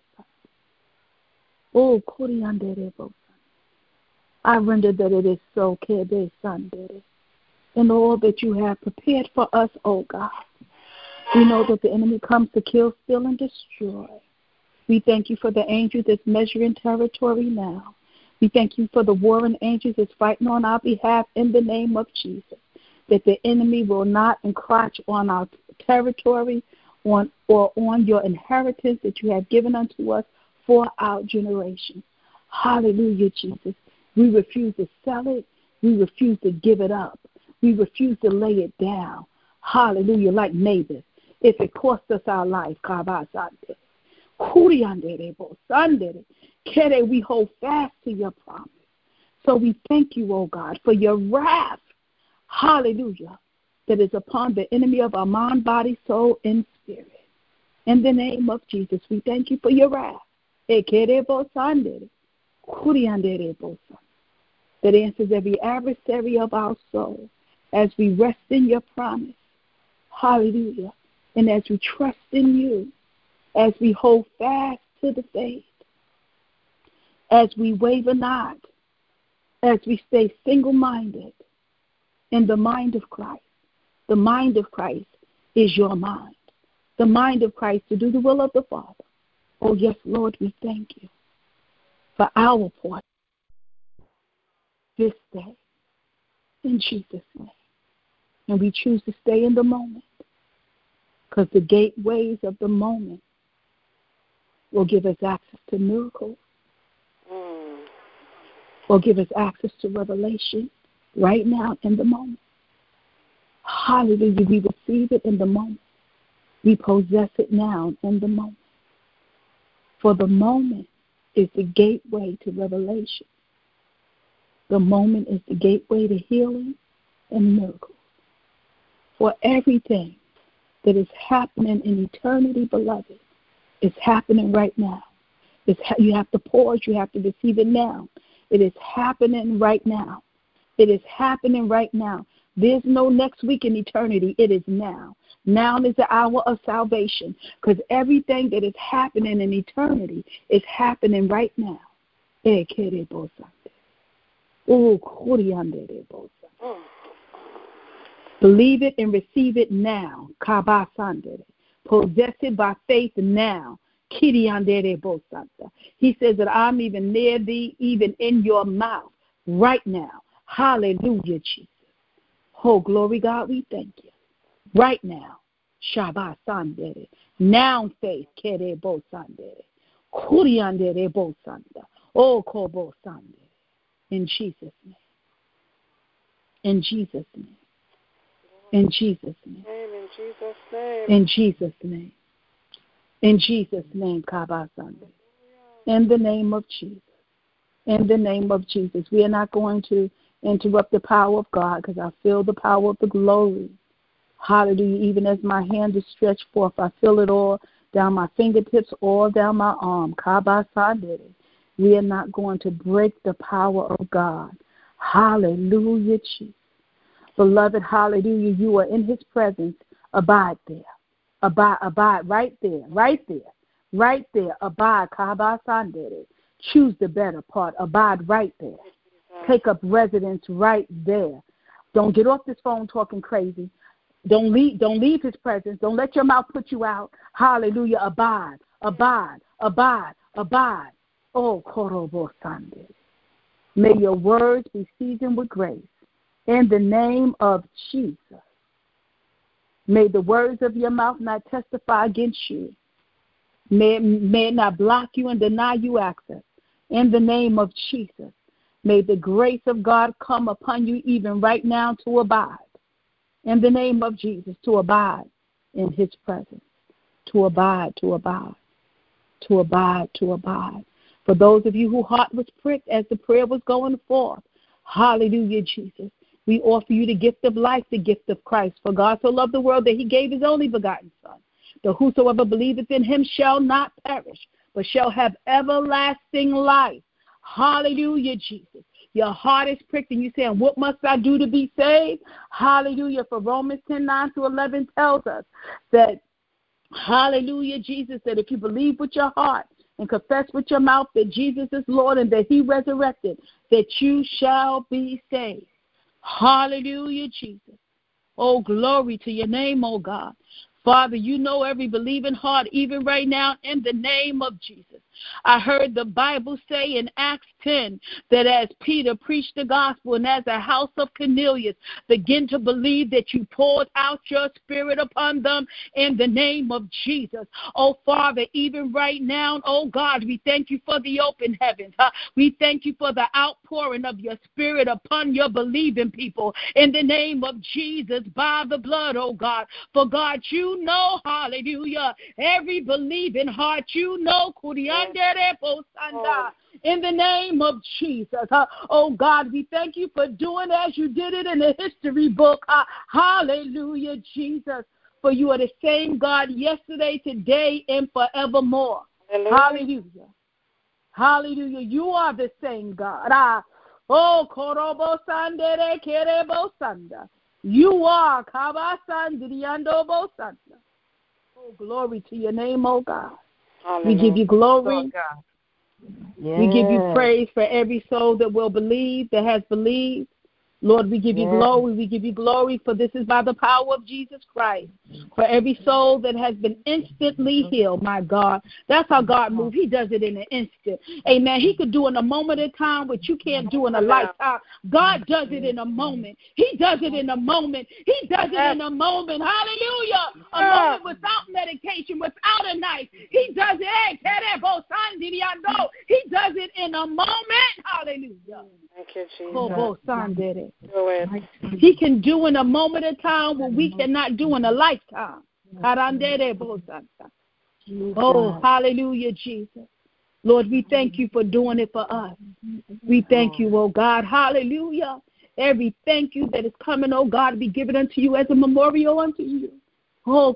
A: Oh, Kurianderebo. I render that it is so, Kebe Sandere. And all that you have prepared for us, oh God. We know that the enemy comes to kill, steal, and destroy. We thank you for the angel that's measuring territory now. We thank you for the warring angels that's fighting on our behalf in the name of Jesus. That the enemy will not encroach on our territory or on your inheritance that you have given unto us for our generation. Hallelujah, Jesus. We refuse to sell it. We refuse to give it up. We refuse to lay it down. Hallelujah, like Naboth. if it cost us our life. Kabasande. Kurianderebo Sandere. Kere, we hold fast to your promise. So we thank you, oh God, for your wrath. Hallelujah. That is upon the enemy of our mind, body, soul, and spirit. In the name of Jesus, we thank you for your wrath. Ekerebo Sandere. Kurianderebo Sandere. That answers every adversary of our soul as we rest in your promise. Hallelujah. And as we trust in you, as we hold fast to the faith, as we waver not, as we stay single-minded in the mind of Christ. The mind of Christ is your mind. The mind of Christ to do the will of the Father. Oh, yes, Lord, we thank you for our portion this day, in Jesus' name. And we choose to stay in the moment, because the gateways of the moment will give us access to miracles, will give us access to revelation right now in the moment. Hallelujah. We receive it in the moment. We possess it now in the moment. For the moment is the gateway to revelation. The moment is the gateway to healing and miracles. For everything that is happening in eternity, beloved, is happening right now. You have to pause. You have to receive it now. It is happening right now. It is happening right now. There's no next week in eternity. It is now. Now is the hour of salvation, because everything that is happening in eternity is happening right now. Believe it and receive it now. Possess it by faith now. He says that I'm even near thee, even in your mouth, right now. Hallelujah, Jesus. Oh, glory, God, we thank you. Right now. Shabbat Sandere. Now faith. Kere Bo Sandere. Kuriandere Bo Sanda. Oh, Kobo Sandere. In Jesus' name. In Jesus' name. In Jesus' name.
C: In Jesus' name.
A: In Jesus' name. In Jesus' name, Kaba Sandere. In the name of Jesus. In the name of Jesus. We are not going to interrupt the power of God, because I feel the power of the glory. Hallelujah. Even as my hand is stretched forth, I feel it all down my fingertips, all down my arm. Kaba Sandere. We are not going to break the power of God. Hallelujah, Jesus. Beloved, hallelujah, you are in his presence. Abide there. Abide right there, right there, right there. Abide, Kaba Sandere. Choose the better part. Abide right there. Take up residence right there. Don't get off this phone talking crazy. Don't leave his presence. Don't let your mouth put you out. Hallelujah. Abide, abide, abide, abide. Oh, Korobo Sandere. May your words be seasoned with grace. In the name of Jesus. May the words of your mouth not testify against you. May it not block you and deny you access. In the name of Jesus. May the grace of God come upon you even right now to abide. In the name of Jesus, to abide in his presence. To abide, to abide, to abide, to abide. For those of you whose heart was pricked as the prayer was going forth, hallelujah, Jesus. We offer you the gift of life, the gift of Christ. For God so loved the world that he gave his only begotten Son, that whosoever believeth in him shall not perish, but shall have everlasting life. Hallelujah, Jesus. Your heart is pricked and you're saying, what must I do to be saved? Hallelujah. For Romans 10:9-11 tells us that, hallelujah, Jesus, that if you believe with your heart and confess with your mouth that Jesus is Lord and that he resurrected, that you shall be saved. Hallelujah, Jesus. Oh, glory to your name, oh God. Father, you know every believing heart, even right now, in the name of Jesus. I heard the Bible say in Acts 10 that as Peter preached the gospel and as the house of Cornelius begin to believe that you poured out your spirit upon them in the name of Jesus. Oh, Father, even right now, oh God, we thank you for the open heavens. We thank you for the outpouring of your spirit upon your believing people in the name of Jesus by the blood, oh God. For God, you know, hallelujah, every believing heart, you know, in the name of Jesus. Oh God, we thank you for doing as you did it in the history book. Hallelujah, Jesus. For you are the same God yesterday, today, and forevermore. Hallelujah. Hallelujah. You are the same God. Oh, Korobo Sandere Kerebo Sanda. You are Kabasandriando Bosanda. Oh, glory to your name, oh God. Hallelujah. We give you glory. Yes. We give you praise for every soul that will believe, that has believed. Lord, we give you glory. We give you glory, for this is by the power of Jesus Christ. For every soul that has been instantly healed, my God. That's how God moves. He does it in an instant. Amen. He could do in a moment of time what you can't do in a lifetime. God does it in a moment. He does it in a moment. He does it in a moment. Hallelujah. A moment without medication, without a knife. He does it. He does it in a moment. Hallelujah.
C: Thank you,
A: Jesus. He can do in a moment of time what we cannot do in a lifetime. Oh, hallelujah, Jesus. Lord, we thank you for doing it for us. We thank you, oh God. Hallelujah. Every thank you that is coming, oh God, be given unto you as a memorial unto you. Oh,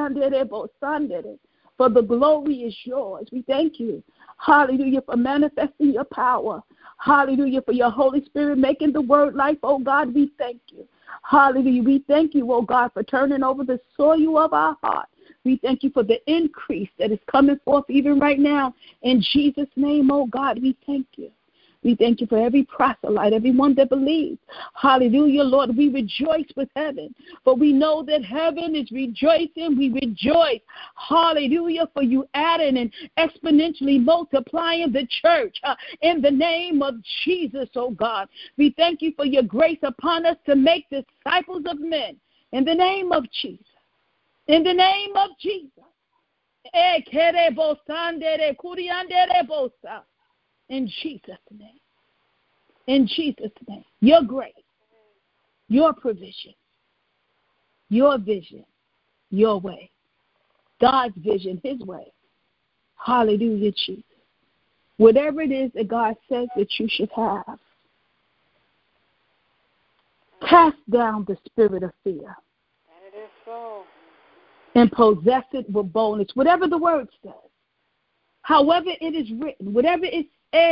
A: for the glory is yours. We thank you. Hallelujah, for manifesting your power. Hallelujah, for your Holy Spirit making the word life. Oh, God, we thank you. Hallelujah. We thank you, oh, God, for turning over the soil of our heart. We thank you for the increase that is coming forth even right now. In Jesus' name, oh, God, we thank you. We thank you for every proselyte, everyone that believes. Hallelujah, Lord, we rejoice with heaven. For we know that heaven is rejoicing. We rejoice. Hallelujah, for you adding and exponentially multiplying the church. In the name of Jesus, oh God. We thank you for your grace upon us to make disciples of men. In the name of Jesus. In the name of Jesus. In Jesus' name. In Jesus' name. Your grace, your provision, your vision, your way. God's vision, his way. Hallelujah, Jesus. Whatever it is that God says that you should have, cast down the spirit of fear.
C: And it is so.
A: And possess it with boldness. Whatever the word says. However it is written. Whatever it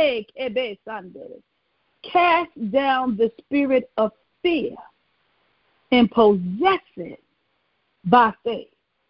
A: cast down the spirit of fear and possess it by faith.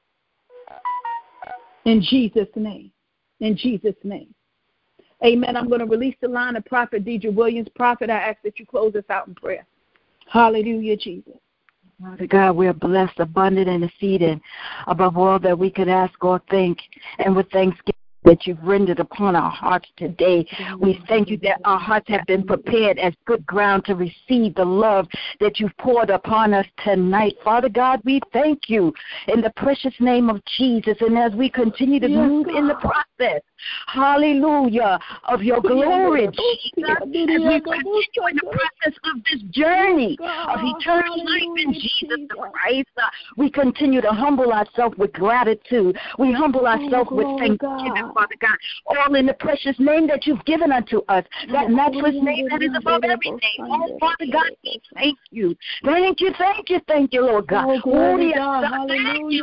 A: In Jesus' name. In Jesus' name. Amen. I'm going to release the line of Prophet Deidre Williams. Prophet, I ask that you close us out in prayer. Hallelujah, Jesus.
B: Father God, we are blessed, abundant, and exceeding above all that we could ask or think. And with thanksgiving that you've rendered upon our hearts today, we thank you that our hearts have been prepared as good ground to receive the love that you've poured upon us tonight. Father God, we thank you in the precious name of Jesus. And as we continue to move in the process, hallelujah, of your glory, Jesus, as we continue in the process of this journey of eternal life in Jesus Christ, we continue to humble ourselves with gratitude. We humble ourselves with thanksgiving, Father God, all in the precious name that you've given unto us, that matchless name that is above every name. Oh, Father God, we thank you. Thank you, thank you, thank you, Lord God.
A: Oh, glory, God. Hallelujah.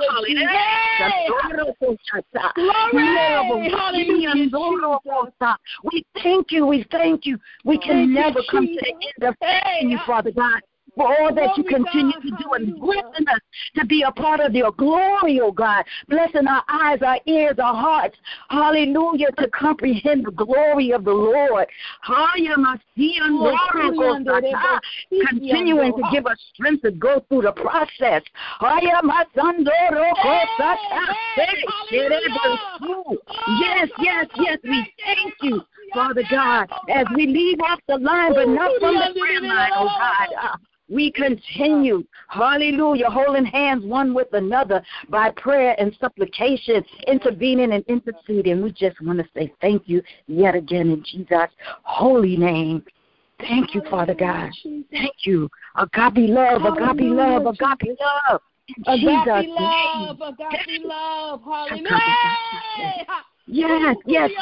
B: We thank you, we thank you. We can never come to the end of thanking you, Father God. for all that you continue to do and blessing us to be a part of your glory, oh God. Blessing our eyes, our ears, our hearts. Hallelujah, to comprehend the glory of the Lord. Continuing to give us strength to go through the process. Yes, we thank you, Father God, as we leave off the line, but not from the prayer line, oh God. We continue, hallelujah, holding hands one with another by prayer and supplication, intervening and interceding. We just want to say thank you yet again in Jesus' holy name. Thank you, Father God. Thank you. Agape love, agape love, agape love.
A: Agape love, agape love. Hallelujah.
B: Yes. Yes.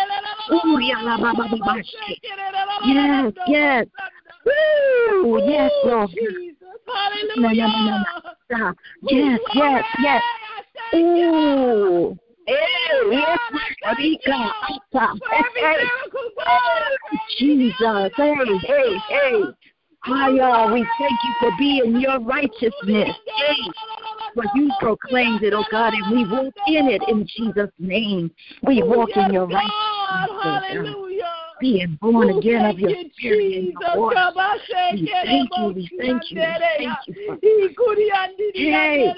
B: Woo! Yes, Lord.
A: Hallelujah.
B: Yes. Ooh. Yes, Jesus. Hey. Hiya, we thank you for being your righteousness. Hey, for you proclaimed it, oh God, and we walk in it in Jesus' name. We walk in your righteousness.
A: Hallelujah.
B: Being born again of your spirit and your voice. We thank you. Hey,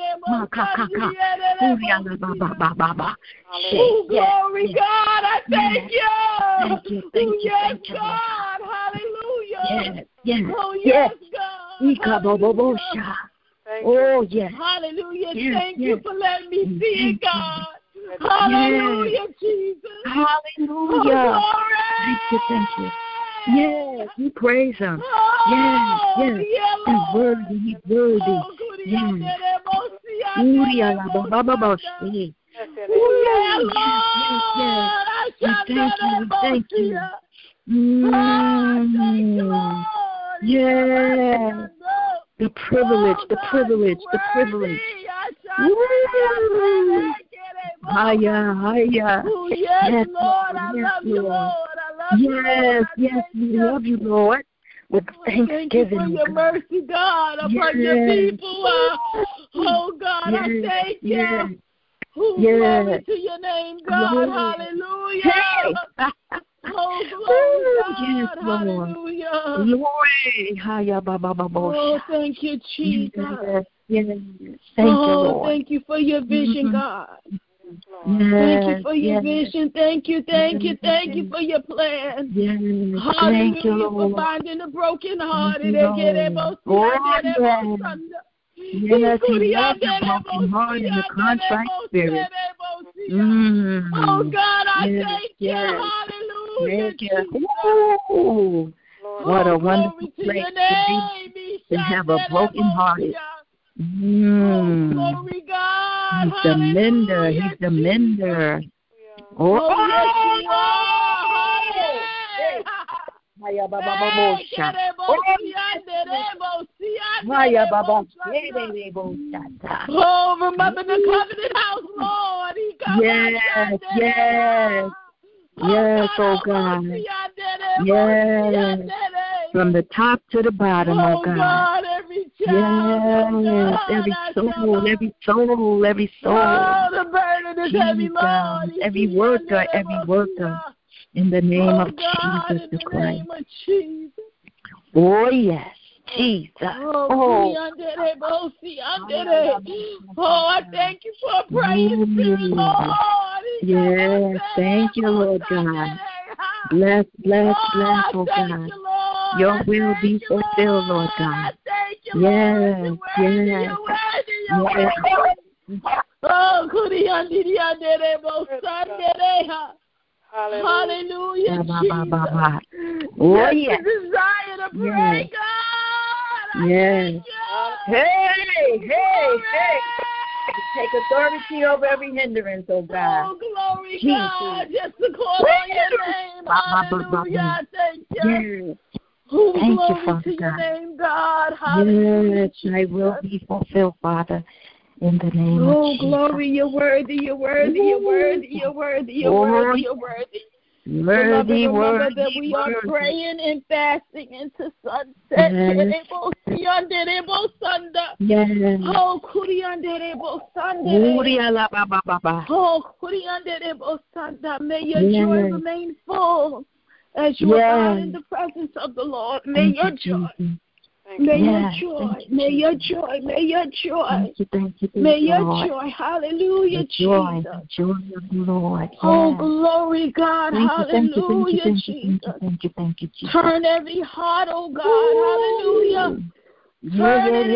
A: glory, God, I thank you.
B: Thank you.
A: God, hallelujah.
B: Yes.
A: God.
B: Oh, yes.
A: Hallelujah. Thank you for letting me see it, God. Hallelujah, Jesus.
B: Hallelujah. Thank you. Yes, we praise him. Yes. He's worthy. Thank you. Yeah. The privilege. Hiya.
A: Oh, yes, Lord, I love you, Lord.
B: Yes, we love you, Lord. With thanksgiving.
A: Thank you for your mercy, God, upon your people. Oh, God, I thank you. Glory to your name, God. Hallelujah. Oh, glory, God. Hallelujah.
B: Glory.
A: Oh, thank you, Jesus.
B: Yes. Thank you, Lord.
A: Thank you for your vision, God. Thank you for your vision. Thank you for your plan.
B: Thank you, Lord.
A: For finding the brokenhearted.
B: Yes, he loves the broken heart and the contrite spirit.
A: Oh, God, I thank you. Hallelujah.
B: Ooh, what a wonderful place to be, to have a broken heart.
A: Glory, God.
B: He's the mender. Oh,
A: yes, you are. Oh, remember the covenant house, Lord.
B: Yes, oh God. Yes. From the top to the bottom, oh God.
A: Every child.
B: Yes, every soul.
A: Oh, the burden is heavy, Lord.
B: Every worker. In the name of Jesus the Christ. Oh, yes. Jesus.
A: Oh, I thank you for a praying spirit, Lord.
B: Yes, thank you, Lord God. Bless, oh God. Your will be fulfilled, Lord God. Yes.
A: Hallelujah, Jesus.
B: Oh, yes.
A: Desire to pray, God.
B: Yes. Hey. Take authority over every hindrance, oh God.
A: Oh, glory, God. Just to call on your name. Hallelujah. Thank you. Oh,
B: thank you,
A: Father
B: to your
A: God. Name, God. Hallelujah.
B: Yes, I will be fulfilled, Father. In the name of Jesus.
A: Oh, glory, you're worthy.
B: Worthy,
A: remember that
B: worthy,
A: we are
B: worthy.
A: praying and fasting into sunset.
B: Yes.
A: Oh,
B: Uria la ba ba ba ba.
A: may your joy
B: Yes.
A: remain full as you abide in the presence of the Lord. May your joy. May your joy, may your joy, may your joy, may your joy, hallelujah, Jesus.
B: The joy of the Lord.
A: Oh,
B: Yes.
A: glory, God, hallelujah, Jesus.
B: Thank you, Jesus.
A: Turn every heart, oh God, hallelujah. Turn it.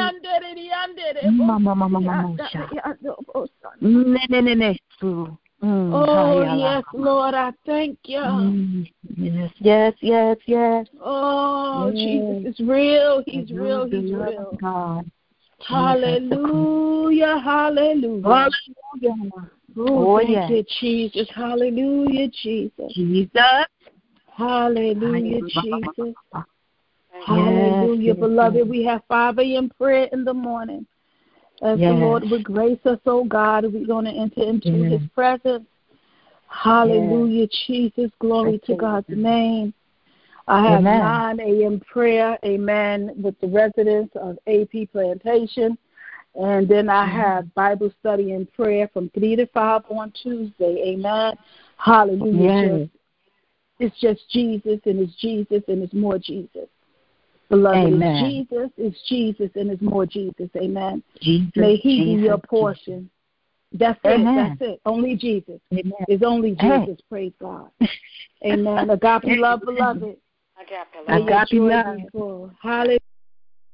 A: Oh, yes, Lord, I thank you.
B: Yes.
A: Oh,
B: Yes.
A: Jesus is real. He's real. He's real.
B: God.
A: Hallelujah. Hallelujah. Oh, thank you, Jesus. Hallelujah, Jesus. Hallelujah, Jesus. Hallelujah, beloved. We have 5 a.m. prayer in the morning. As the Lord would grace us, oh God, we're going to enter into His presence. Hallelujah, Jesus. Glory to God's name. I have 9 a.m. prayer, amen, with the residents of AP Plantation. And then I have Bible study and prayer from 3 to 5 on Tuesday, amen. Hallelujah. It's just Jesus, and it's Jesus, and it's more Jesus. Beloved, it's Jesus, and it's more Jesus, amen. May He be your portion. That's it. Only Jesus. Amen. It's only Jesus. Praise God. Amen. Agape love, beloved.
C: Agape love.
A: Hallelujah.